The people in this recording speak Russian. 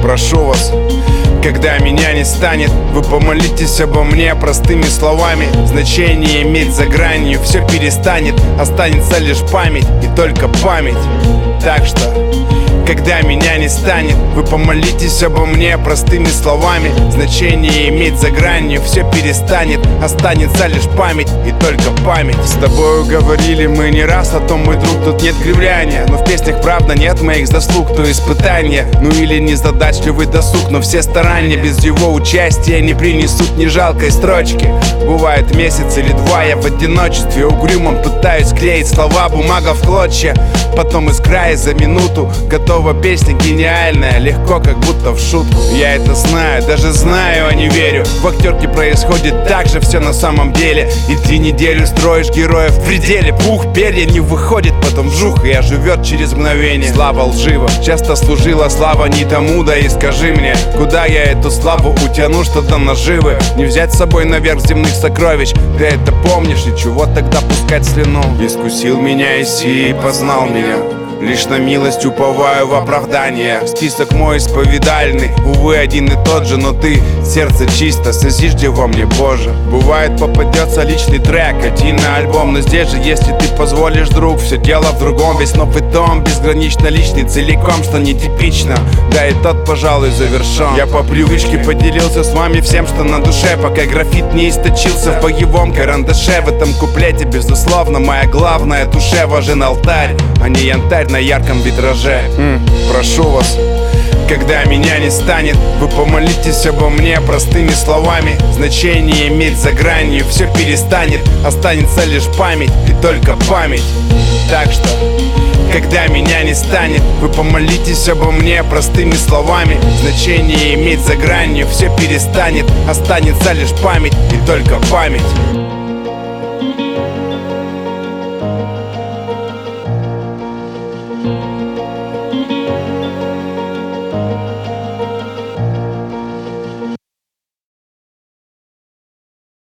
Прошу вас, когда меня не станет, вы помолитесь обо мне простыми словами. Значение иметь за гранью все перестанет, останется лишь память и только память. Так что, когда меня не станет, вы помолитесь обо мне простыми словами. Значение иметь за гранью все перестанет, останется лишь память и только память. С тобою говорили мы не раз о том, мой друг, тут нет кривляния. Но в песнях правда нет моих заслуг, то испытания. Ну или незадачливый досуг, но все старания без его участия не принесут ни жалкой строчки. Бывает месяц или два я в одиночестве угрюмом пытаюсь клеить слова, бумага в клочья. Потом из края за минуту готова песня гениальная, легко, как будто в шутку. Я это знаю, даже знаю, а не верю. В актерке происходит так же все на самом деле. И ты неделю строишь героя в пределе. Пух, перья не выходит, потом вжух, и оживет через мгновение. Слава лжива, часто служила слава не тому, да и скажи мне, куда я эту славу утяну, что до наживы. Не взять с собой наверх земных сокровищ, ты это помнишь, и чего тогда пускать слюну? Искусил меня Иси и познал меня. Лишь на милость уповаю в оправдание. Список мой исповедальный, увы, один и тот же. Но ты, сердце чисто, созижди во мне, Боже. Бывает попадется личный трек, один на альбом. Но здесь же, если ты позволишь, друг, все дело в другом. Весь новый том, безгранично личный, целиком, что нетипично. Да и тот, пожалуй, завершен. Я по привычке поделился с вами всем, что на душе, пока графит не источился в боевом карандаше. В этом куплете, безусловно, моя главная душе важен алтарь, а не янтарь на ярком витраже. Прошу вас, когда меня не станет, вы помолитесь обо мне простыми словами. Значение иметь за гранью все перестанет, останется лишь память и только память. Так что, когда меня не станет, вы помолитесь обо мне простыми словами. Значение иметь за гранью все перестанет, останется лишь память и только память.